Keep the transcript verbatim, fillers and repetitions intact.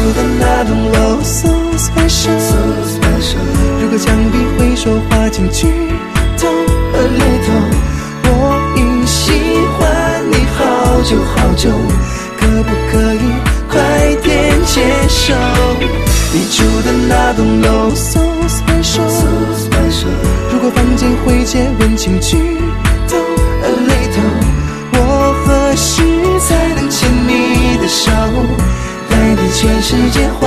的那栋楼 so special， 如果墙壁会说话，请举头 a little。我已喜欢你好久好久，可不可以快点接受？你住的那栋楼 so special， 如果房间会接吻，请举头 a little。我何时才能牵你的手，带你全世界？